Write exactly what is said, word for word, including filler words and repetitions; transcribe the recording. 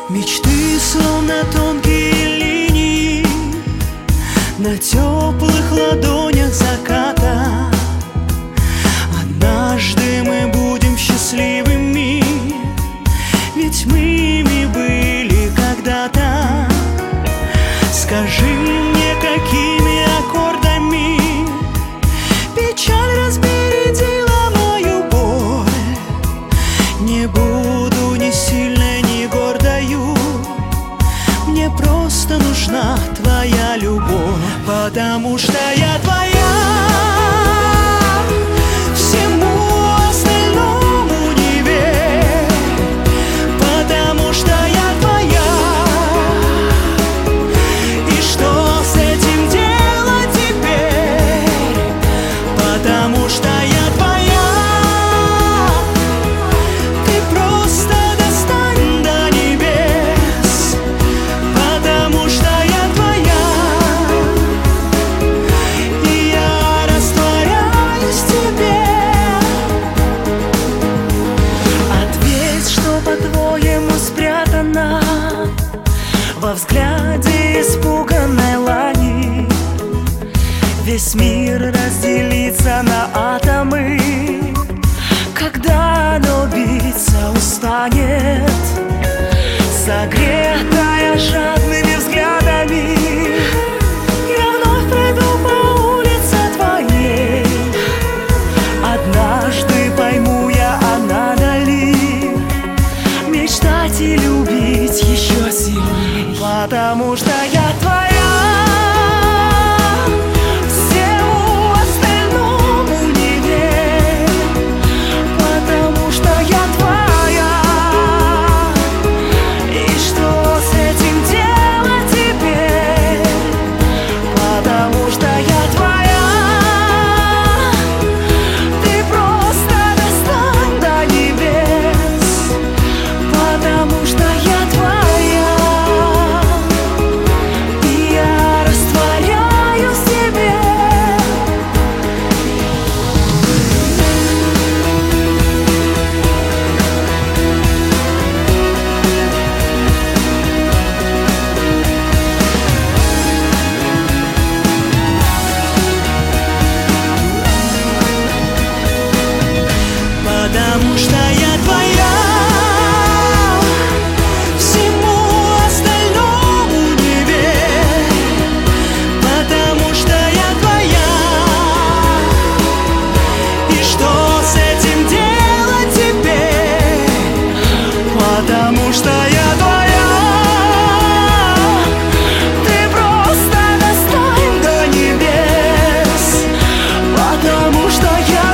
Мечты, словно тонкие линии на теплых ладонях заката. Однажды мы будем счастливыми, ведь мы ими были когда-то. Скажи мне, какими аккордами печаль разбередила мою боль. Не буду ни сильной, ни гордою, мне просто нужна твоя любовь, потому что я твоя. Всему остальному не верь, потому что я твоя. И что с этим делать теперь? Потому что я твоя. Ты просто достань до небес, потому что я твоя. И я растворяюсь в тебе. Ответь, что по-твоему спрятано во взгляде испуганной лани. Весь мир разделится на атомы, когда оно биться устанет. Согретая жадными взглядами, я вновь пройду по улице твоей. Однажды пойму я, а надо ли мечтать и любить еще сильней, потому что я твоя. Всему остальному не верь, потому что я твоя. И что с этим делать теперь? Потому что я твоя. Ты просто достань до небес, потому что я твоя. И я растворяюсь в тебе. Потому что я твоя. Всему остальному не верь, потому что я твоя. И что с этим делать теперь? Потому что я твоя. Ты просто достань до небес, потому что я